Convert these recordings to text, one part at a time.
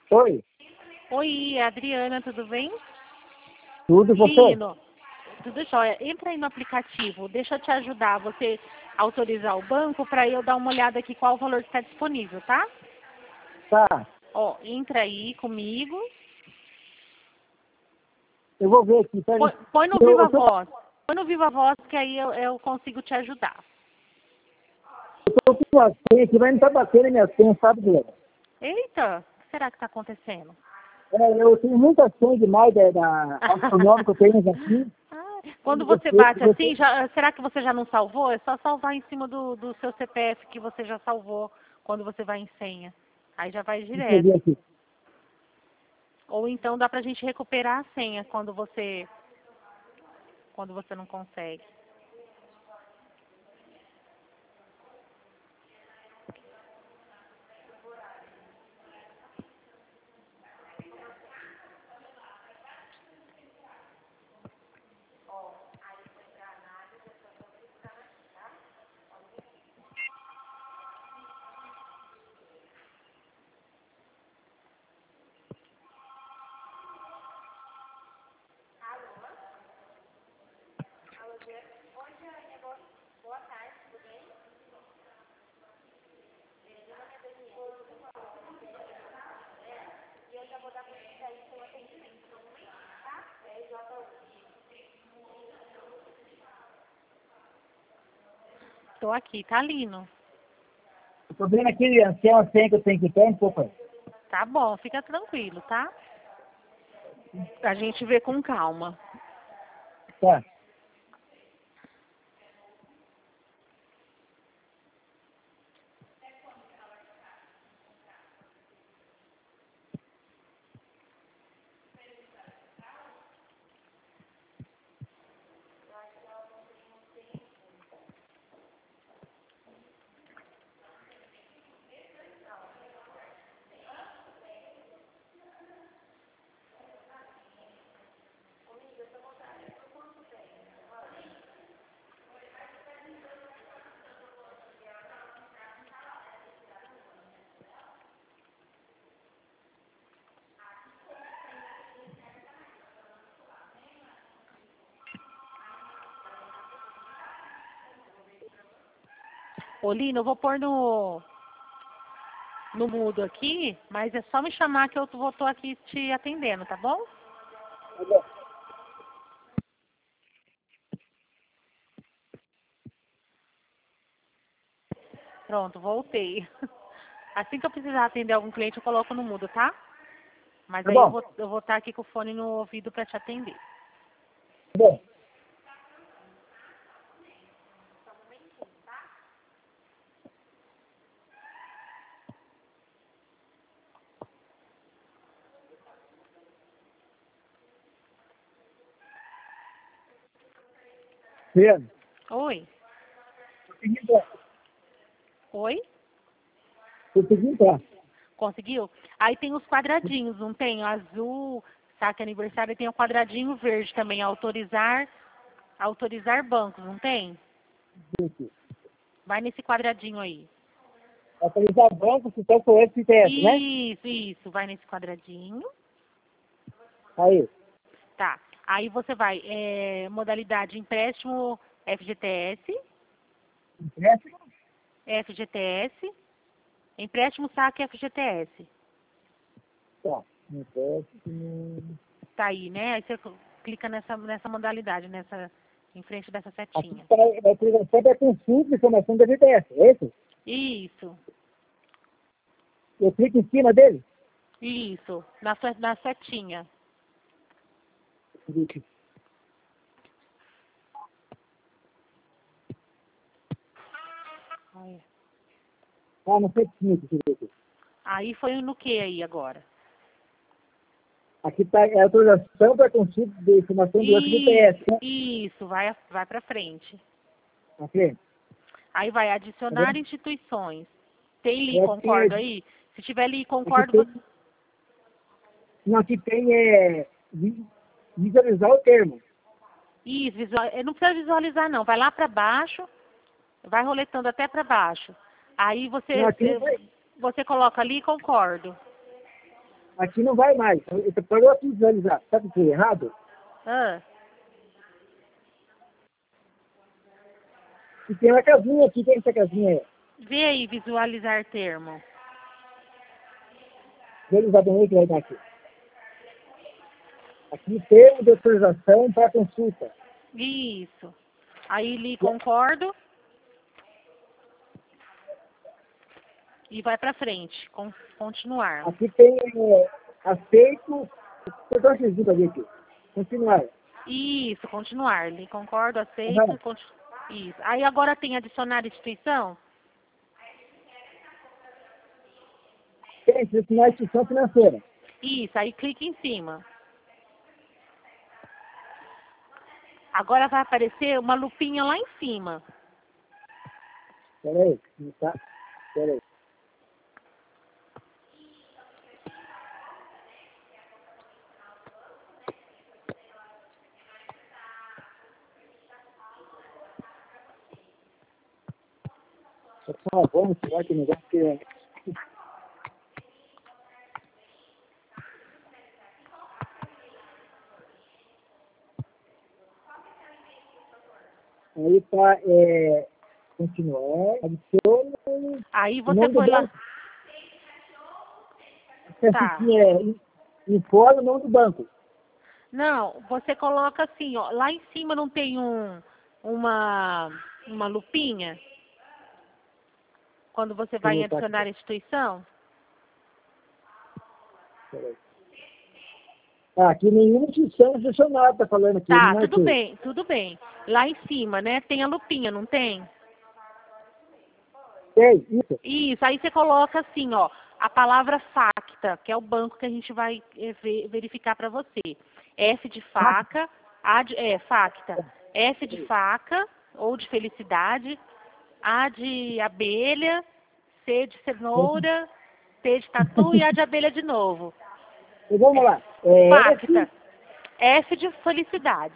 Oi, Oi, Adriana, tudo bem? tudo você? Lino, tudo jóia. Entra aí no aplicativo, deixa eu te ajudar. Você autorizar o banco para eu dar uma olhada aqui qual o valor que está disponível, tá? Tá, Ó, entra aí comigo. eu vou ver aqui. Peraí. Põe no Eu, Viva eu tô, Voz. Põe no Viva Voz que aí eu consigo te ajudar. eu tô com a senha aqui, mas não tá batendo a minha senha, sabe, Guilherme? Eita, o que será que está acontecendo? Eu tenho muita senha demais da astronômica que eu tenho aqui. Ah, quando Eu você sei bate que você assim, será que você já não salvou? É só salvar em cima do seu CPF que você já salvou quando você vai em senha. Aí já vai escreveu direto. aqui. Ou então dá pra gente recuperar a senha quando você não consegue. Tô aqui, tá, Lino? Eu tô vendo aqui, se é uma senha que eu tenho que ter, um pouco aí. Tá bom, fica tranquilo, tá? A gente vê com calma. Tá. Ô, Lino, eu vou pôr no mudo aqui, mas é só me chamar que eu tô aqui te atendendo, tá bom? Tá bom. Pronto, voltei. Assim que eu precisar atender algum cliente, eu coloco no mudo, tá? Mas Tá aí bom. eu vou estar aqui com o fone no ouvido para te atender. Tá bom. Vendo? Oi? Consegui entrar. Oi? Consegui entrar. Conseguiu? Aí tem os quadradinhos, não tem? O azul, saque aniversário, e tem o quadradinho verde também, autorizar bancos, não tem? Isso. Vai nesse quadradinho aí. Atualizar banco, se está com o STS, né? Isso, vai nesse quadradinho. Aí. Tá. Aí você vai, modalidade empréstimo FGTS, Empréstimo. FGTS, empréstimo saque FGTS. Tá. Empréstimo. Tá aí, né? Aí você clica nessa modalidade, em frente dessa Aqui setinha. está a autorização da consulta de informação da VTS, é isso? Isso, Eu clico em cima dele? isso, na setinha. Clique. Aí. Ah, não sei se Aí foi no que aí agora? aqui está a autorização para consulta de informação do FGTS, né? Isso, vai para frente. Na frente. Aí vai Tá adicionar vendo? instituições. Tem li concordo Aqui, aí? Se tiver li aqui concordo, você... tem, não, aqui tem visualizar o termo. Isso, não precisa visualizar não. Vai lá para baixo, vai roletando até para baixo. Aí Não, aqui não vai. você coloca ali concordo. aqui não vai mais. Eu parou aqui visualizar. Sabe o que é errado? Ah, E tem uma casinha aqui, tem essa casinha aí. vê aí, visualizar termo. Visualizar também que vai dar aqui. Aqui termo de autorização para consulta. Isso. Aí li concordo. E vai para frente. Continuar. Aqui tem aceito. Eu estou escrito aqui. Continuar. Isso, continuar. Li concordo, aceito. Uhum. Isso. Aí agora tem adicionar instituição. Tem selecionar a instituição financeira. Isso, aí clica em cima. Agora vai aparecer uma lupinha lá em cima. Espera aí. Tá. Espera aí. Vamos tirar aquele negócio que é. Aí tá, continuar, adiciona, Aí o você nome do foi lá. banco. Tá. Informa o nome do banco. Não, você coloca assim, ó. Lá em cima não tem uma lupinha? Quando você vai em adicionar instituição? Aqui nenhuma instituição institucional tá falando aqui. Tá, Não é tudo aqui. bem, tudo bem. Lá em cima, né, tem a lupinha, não tem? Tem, isso. Isso, aí você coloca assim, ó, a palavra facta, que é o banco que a gente vai verificar para você. F de faca, facta. F de faca, ou de felicidade, A de abelha, C de cenoura, T de tatu e A de abelha de novo. E vamos lá. Facta. F de felicidade.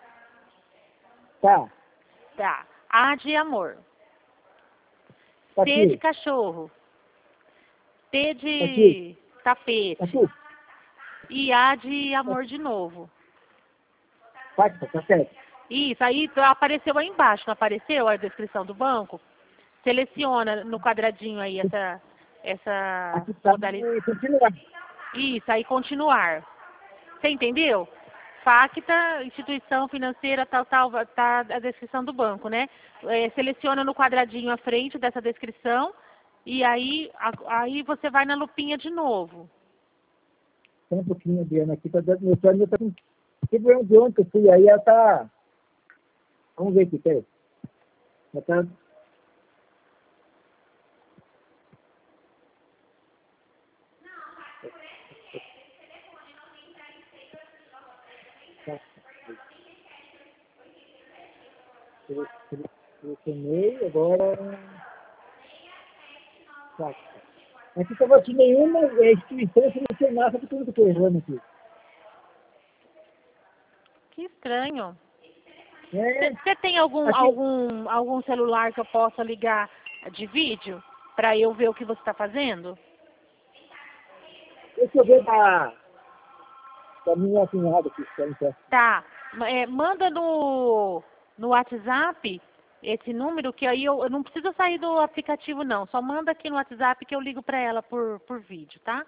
Tá. Tá. A de amor. Tá T aqui. de cachorro. T de aqui. tapete. Aqui. E A de amor de novo. Facta, tá certo. Isso, aí apareceu aí embaixo, não apareceu a descrição do banco? Seleciona no quadradinho aí essa Aqui tá modalidade. continuar. Isso, aí continuar. Você entendeu? Facta, instituição financeira, tal, tá a descrição do banco, né? Seleciona no quadradinho à frente dessa descrição e aí você vai na lupinha de novo. Tem um pouquinho de ano aqui, tá dando meu sonho, tá com. Que problema de ontem que eu fui aí, ela tá. Vamos ver aqui, peraí. Ela tá. Selecionei, agora. Tá. Aqui estava aqui nenhuma instituição selecionada, porque eu não estou errando aqui. Que estranho. É, Você tem algum celular que eu possa ligar de vídeo para eu ver o que você está fazendo? deixa eu ver da minha cunhada aqui. Tá. Manda no WhatsApp esse número, que aí eu não preciso sair do aplicativo, não. Só manda aqui no WhatsApp que eu ligo para ela por vídeo, tá?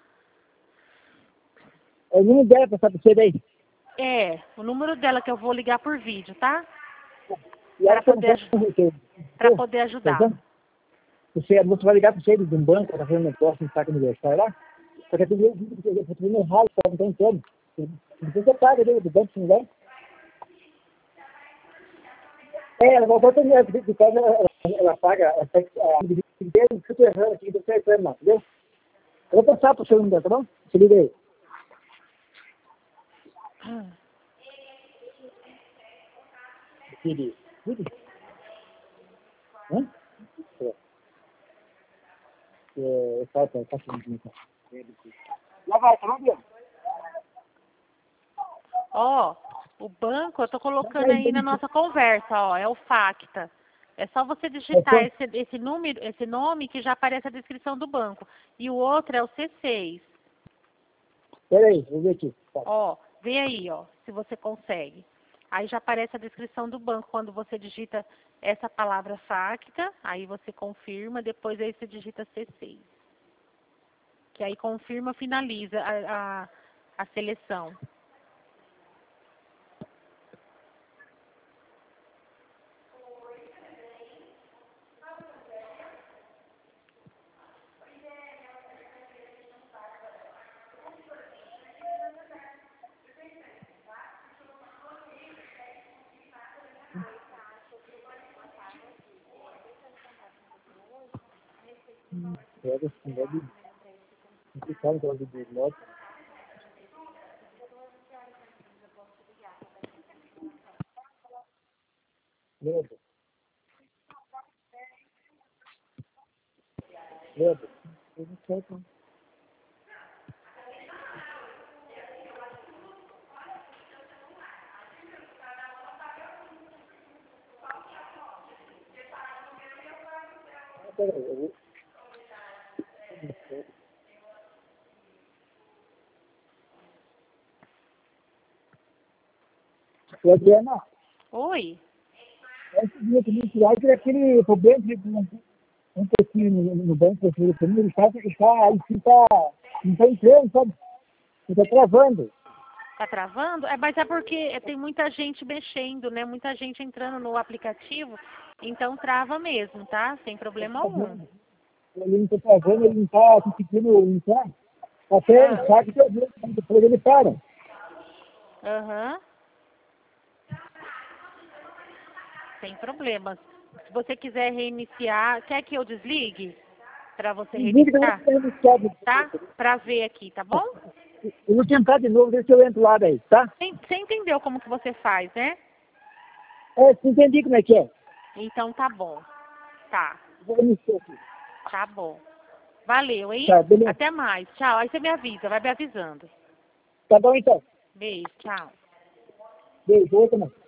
Eu não deve passar para você daí. O número dela que eu vou ligar por vídeo, tá? E ela Para poder ajudar. Você vai ligar para você de um banco, está fazendo negócio no saco aniversário lá. Só que tem um ralo, não tem como. Depois você paga do banco, se não vai. Ela voltou também, de casa ela paga a dividendo, que eu estou errando aqui, não estou errando não, entendeu? Eu vou passar para o seu número, tá bom? Se liga aí. Filho. Hã? Eu faço lá vai, tá bom? Ó, o banco eu tô colocando aí na nossa conversa, ó, é o Facta. É só você digitar esse número, esse nome que já aparece a descrição do banco. E o outro é o C6. Peraí, vou ver aqui. Tá. Ó, vê aí, ó, se você consegue. Aí já aparece a descrição do banco quando você digita essa palavra FACTA, aí você confirma, depois aí você digita C6. Que aí confirma, finaliza a seleção. Pega esse modo complicado pela vida do modo. Lembra? Lembra? Eu não sei como. Peraí, eu vou. Adriana, Oi? é o seguinte, me tirar que aquele problema que um pouquinho no banco, ele não está entrando, sabe? Ele está travando. Tá travando? Mas é porque tem muita gente mexendo, né? Muita gente entrando no aplicativo, então trava mesmo, tá? Sem problema algum. Ele não está travando, ele não está conseguindo entrar. Até ele sabe que depois ele para. Aham. Sem problemas. Se você quiser reiniciar, quer que eu desligue? Pra você reiniciar? Tá? Pra ver aqui, tá bom? Eu vou tentar de novo, ver se eu entro lá daí, tá? Você entendeu como que você faz, né? Entendi como é que é. Então tá bom. Tá. Vou iniciar aqui. Tá bom. Valeu, hein? Tá, beleza. Até mais. Tchau. Aí você me avisa, vai me avisando. Tá bom então. Beijo, tchau. Beijo, outra não.